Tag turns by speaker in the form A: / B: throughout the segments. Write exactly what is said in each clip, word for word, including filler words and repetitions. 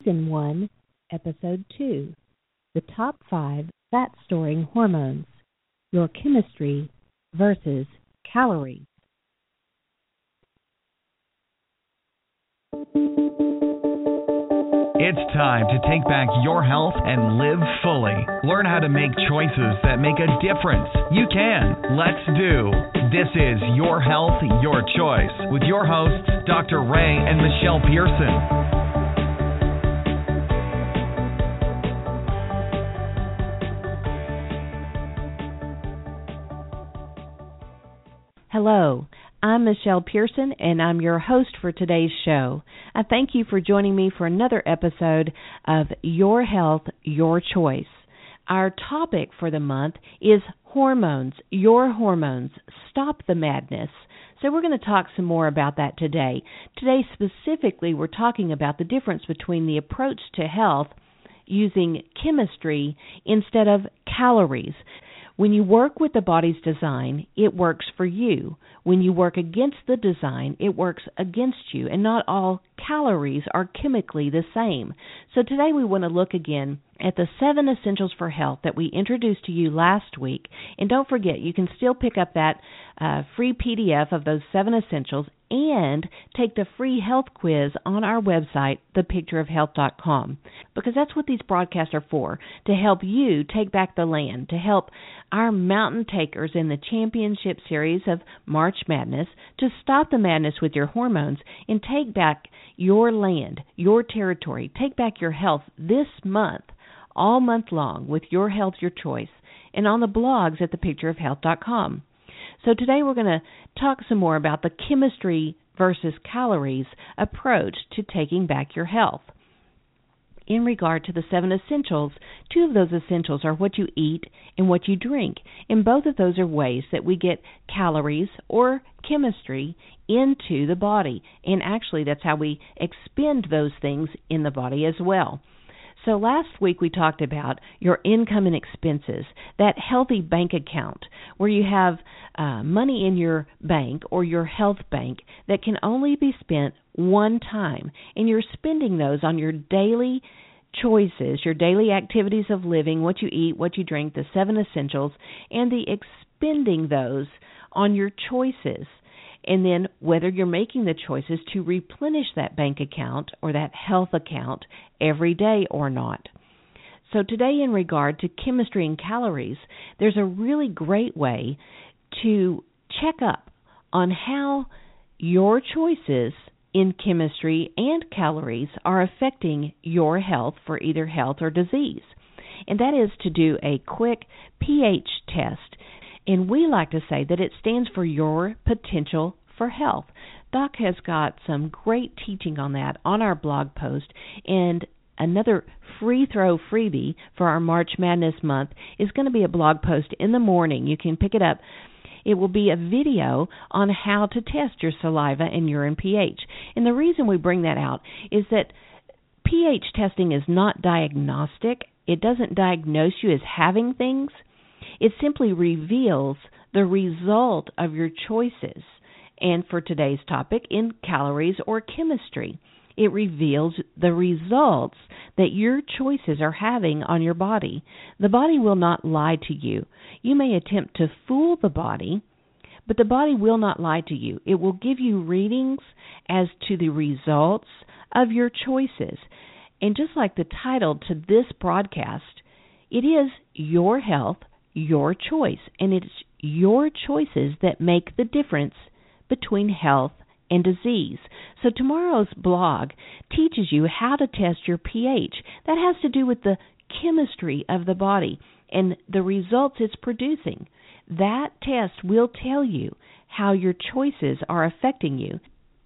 A: Season one, Episode two, The Top five Fat-Storing Hormones, Your Chemistry versus Calories.
B: It's time to take back your health and live fully. Learn how to make choices that make a difference. You can. Let's do. This is Your Health, Your Choice with your hosts, Doctor Ray and Michelle Pearson.
A: Hello, I'm Michelle Pearson, and I'm your host for today's show. I thank you for joining me for another episode of Your Health, Your Choice. Our topic for the month is hormones, your hormones. Stop the madness. So we're going to talk some more about that today. Today specifically, we're talking about the difference between the approach to health using chemistry instead of calories. When you work with the body's design, it works for you. When you work against the design, it works against you. And not all calories are chemically the same. So today we want to look again at the seven essentials for health that we introduced to you last week. And don't forget, you can still pick up that uh, free P D F of those seven essentials and take the free health quiz on our website, the picture of health dot com, because that's what these broadcasts are for, to help you take back the land, to help our mountain takers in the championship series of March Madness to stop the madness with your hormones and take back your land, your territory, take back your health this month, all month long, with Your Health, Your Choice, and on the blogs at the picture of health dot com. So today we're going to talk some more about the chemistry versus calories approach to taking back your health. In regard to the seven essentials, two of those essentials are what you eat and what you drink. And both of those are ways that we get calories or chemistry into the body. And actually, that's how we expend those things in the body as well. So last week we talked about your income and expenses, that healthy bank account where you have uh, money in your bank or your health bank that can only be spent one time. And you're spending those on your daily choices, your daily activities of living, what you eat, what you drink, the seven essentials, and the expending those on your choices. And then whether you're making the choices to replenish that bank account or that health account every day or not. So today, in regard to chemistry and calories, there's a really great way to check up on how your choices in chemistry and calories are affecting your health for either health or disease. And that is to do a quick pH test. And we like to say that it stands for your potential for health. Doc has got some great teaching on that on our blog post, and another free throw freebie for our March Madness month is going to be a blog post in the morning. You can pick it up. It will be a video on how to test your saliva and urine pH. And the reason we bring that out is that pH testing is not diagnostic. It doesn't diagnose you as having things. It simply reveals the result of your choices. And for today's topic, in calories or chemistry, it reveals the results that your choices are having on your body. The body will not lie to you. You may attempt to fool the body, but the body will not lie to you. It will give you readings as to the results of your choices. And just like the title to this broadcast, it is Your Health, Your Choice, and it's your choices that make the difference between health and disease. So tomorrow's blog teaches you how to test your pH. That has to do with the chemistry of the body and the results it's producing. That test will tell you how your choices are affecting you.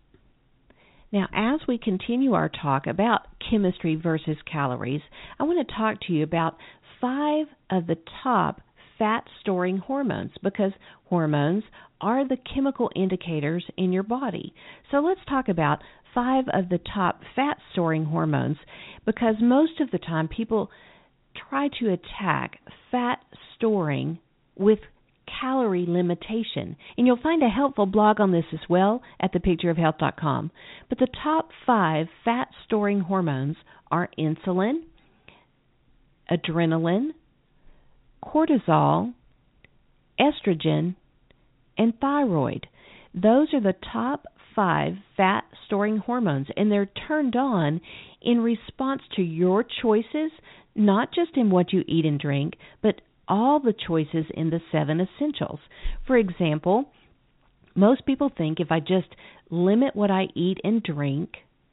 A: Now, as we continue our talk about chemistry versus calories, I want to talk to you about five of the top fat-storing hormones, because hormones are the chemical indicators in your body. So let's talk about five of the top fat-storing hormones, because most of the time people try to attack fat storing with calorie limitation. And you'll find a helpful blog on this as well at the picture of health dot com. But the top five fat-storing hormones are insulin, adrenaline, cortisol, estrogen, and thyroid. Those are the top five fat-storing hormones, and they're turned on in response to your choices, not just in what you eat and drink, but all the choices in the seven essentials. For example, most people think if I just limit what I eat and drink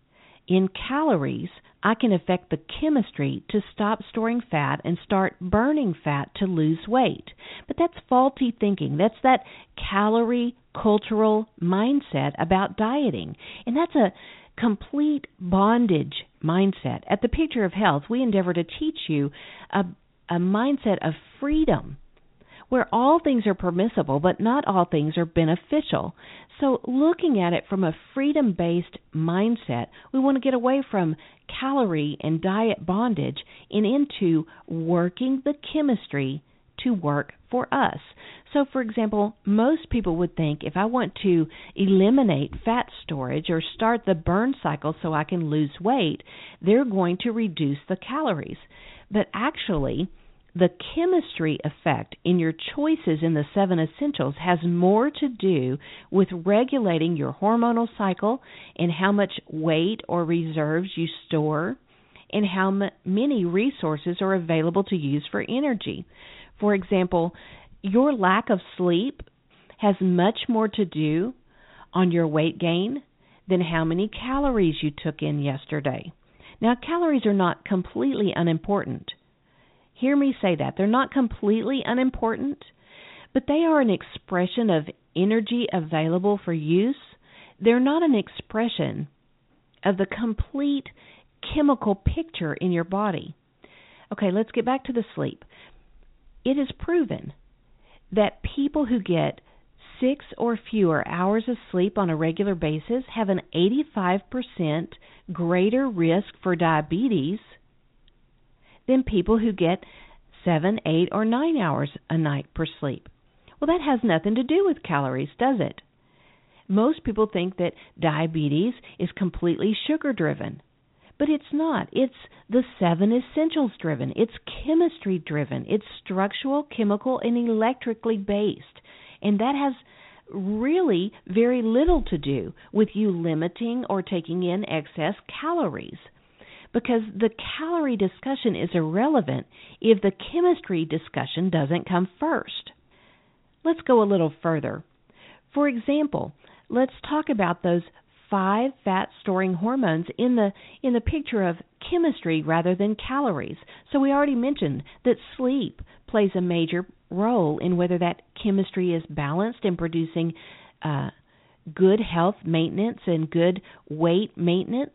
A: in calories, I can affect the chemistry to stop storing fat and start burning fat to lose weight. But that's faulty thinking. That's that calorie cultural mindset about dieting. And that's a complete bondage mindset. At the Picture of Health, we endeavor to teach you a, a mindset of freedom, where all things are permissible, but not all things are beneficial. So looking at it from a freedom-based mindset, we want to get away from calorie and diet bondage and into working the chemistry to work for us. So, for example, most people would think if I want to eliminate fat storage or start the burn cycle so I can lose weight, they're going to reduce the calories. But actually, the chemistry effect in your choices in the seven essentials has more to do with regulating your hormonal cycle and how much weight or reserves you store and how m- many resources are available to use for energy. For example, your lack of sleep has much more to do on your weight gain than how many calories you took in yesterday. Now, calories are not completely unimportant. Hear me say that. They're not completely unimportant, but they are an expression of energy available for use. They're not an expression of the complete chemical picture in your body. Okay, let's get back to the sleep. It is proven that people who get six or fewer hours of sleep on a regular basis have an eighty-five percent greater risk for diabetes than people who get seven, eight, or nine hours a night per sleep. Well, that has nothing to do with calories, does it? Most people think that diabetes is completely sugar-driven, but it's not. It's the seven essentials driven. It's chemistry driven. It's structural, chemical, and electrically based. And that has really very little to do with you limiting or taking in excess calories, because the calorie discussion is irrelevant if the chemistry discussion doesn't come first. Let's go a little further. For example, let's talk about those five fat-storing hormones in the in the picture of chemistry rather than calories. So we already mentioned that sleep plays a major role in whether that chemistry is balanced in producing uh, good health maintenance and good weight maintenance.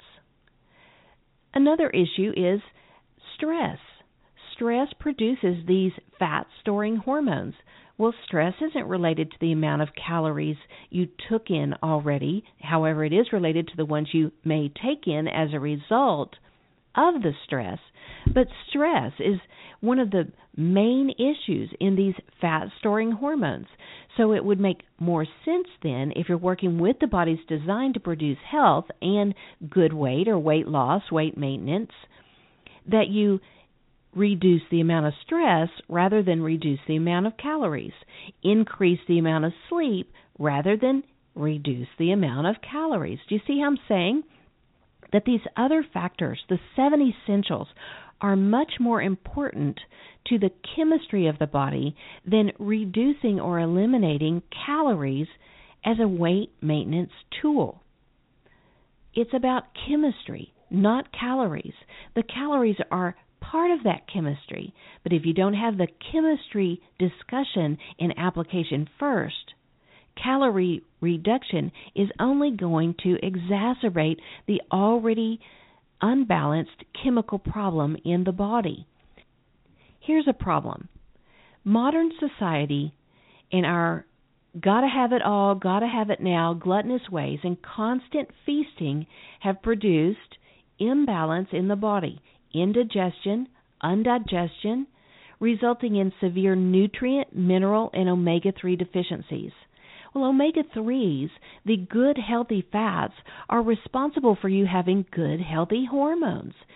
A: Another issue is stress. Stress produces these fat-storing hormones. Well, stress isn't related to the amount of calories you took in already. However, it is related to the ones you may take in as a result of the stress. But stress is one of the main issues in these fat-storing hormones. So it would make more sense then, if you're working with the body's design to produce health and good weight or weight loss, weight maintenance, that you reduce the amount of stress rather than reduce the amount of calories. Increase the amount of sleep rather than reduce the amount of calories. Do you see how I'm saying that these other factors, the seven essentials, are much more important to the chemistry of the body than reducing or eliminating calories as a weight maintenance tool? It's about chemistry, not calories. The calories are part of that chemistry, but if you don't have the chemistry discussion and application first, calorie reduction is only going to exacerbate the already unbalanced chemical problem in the body. Here's a problem. Modern society, in our gotta have it all, gotta have it now, gluttonous ways and constant feasting have produced imbalance in the body, indigestion, undigestion, resulting in severe nutrient, mineral, and omega three deficiencies. Well, omega threes, the good, healthy fats, are responsible for you having good, healthy hormones.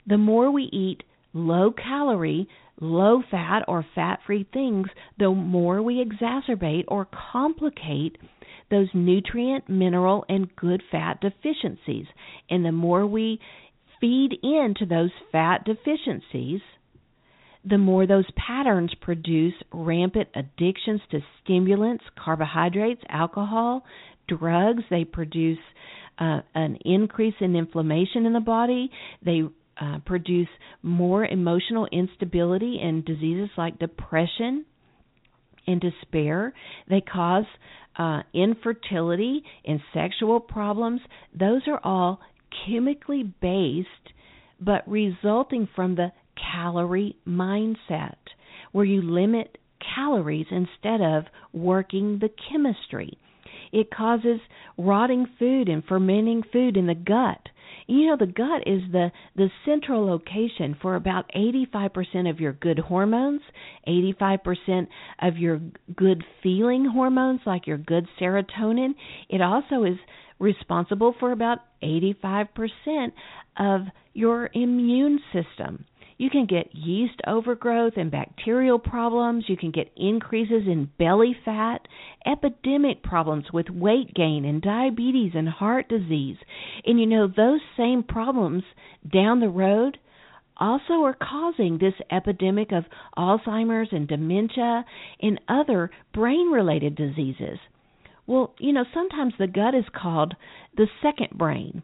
A: The more we eat low-calorie, low-fat, or fat-free things, the more we exacerbate or complicate those nutrient, mineral, and good fat deficiencies. And the more we feed into those fat deficiencies, the more those patterns produce rampant addictions to stimulants, carbohydrates, alcohol, drugs. They produce uh, an increase in inflammation in the body. They uh, produce more emotional instability and diseases like depression and despair. They cause uh, infertility and sexual problems. Those are all chemically based, but resulting from the calorie mindset, where you limit calories instead of working the chemistry. It causes rotting food and fermenting food in the gut. You know, the gut is the, the central location for about eighty-five percent of your good hormones, eighty-five percent of your good feeling hormones like your good serotonin. It also is responsible for about eighty-five percent of your immune system. You can get yeast overgrowth and bacterial problems. You can get increases in belly fat, epidemic problems with weight gain and diabetes and heart disease. And you know, those same problems down the road also are causing this epidemic of Alzheimer's and dementia and other brain-related diseases. Well, you know, sometimes the gut is called the second brain.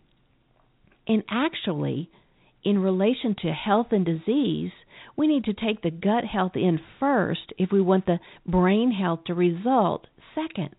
A: And actually, in relation to health and disease, we need to take the gut health in first if we want the brain health to result second.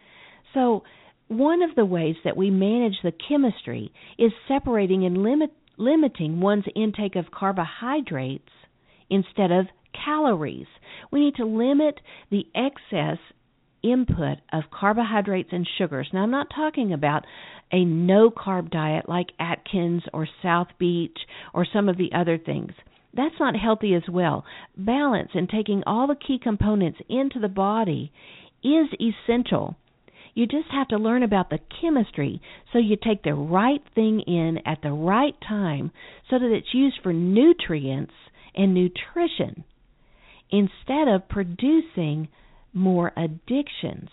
A: So one of the ways that we manage the chemistry is separating and limit, limiting one's intake of carbohydrates instead of calories. We need to limit the excess input of carbohydrates and sugars. Now, I'm not talking about a no-carb diet like Atkins or South Beach or some of the other things. That's not healthy as well. Balance and taking all the key components into the body is essential. You just have to learn about the chemistry so you take the right thing in at the right time so that it's used for nutrients and nutrition instead of producing more addictions.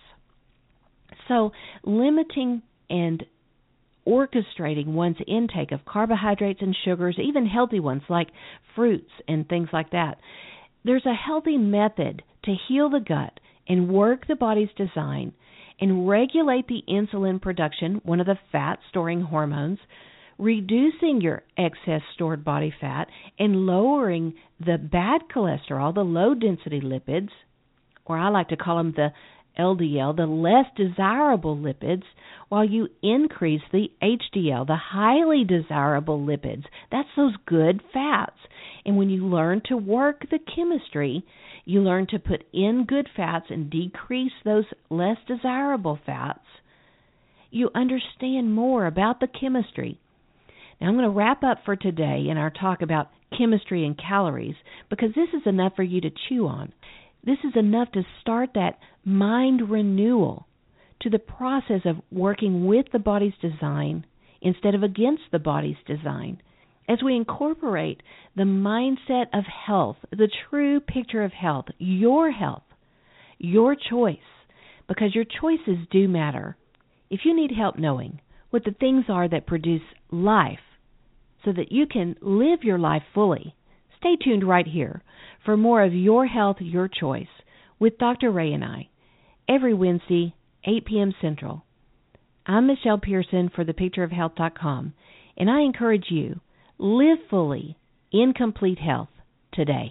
A: So limiting and orchestrating one's intake of carbohydrates and sugars, even healthy ones like fruits and things like that. There's a healthy method to heal the gut and work the body's design and regulate the insulin production, one of the fat-storing hormones, reducing your excess stored body fat and lowering the bad cholesterol, the low-density lipids, or I like to call them the L D L, the less desirable lipids, while you increase the H D L, the highly desirable lipids. That's those good fats. And when you learn to work the chemistry, you learn to put in good fats and decrease those less desirable fats. You understand more about the chemistry. Now, I'm going to wrap up for today in our talk about chemistry and calories because this is enough for you to chew on. This is enough to start that mind renewal to the process of working with the body's design instead of against the body's design. As we incorporate the mindset of health, the true picture of health, your health, your choice, because your choices do matter. If you need help knowing what the things are that produce life so that you can live your life fully, stay tuned right here for more of Your Health, Your Choice with Doctor Ray and I, every Wednesday, eight p.m. Central. I'm Michelle Pearson for the picture of health dot com, and I encourage you, live fully in complete health today.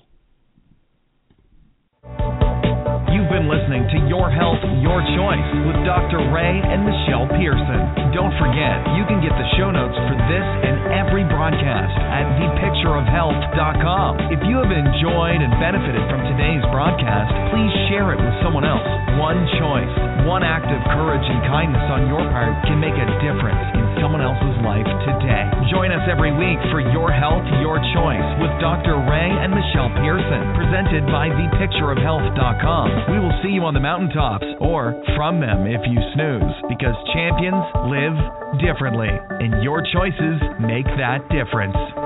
B: You've been listening to Your Health, Your Choice with Doctor Ray and Michelle Pearson. Don't forget, you can get the show notes for this and every broadcast at the picture of health dot com. If you have enjoyed and benefited from today's broadcast, please share it with someone else. One choice, one act of courage and kindness on your part can make a difference in someone else's life today. Join us every week for Your Health, Your Choice with Doctor Ray and Michelle Pearson, presented by the picture of health dot com. We will see you on the mountaintops or from them if you snooze, because champions live differently, and your choices make that difference.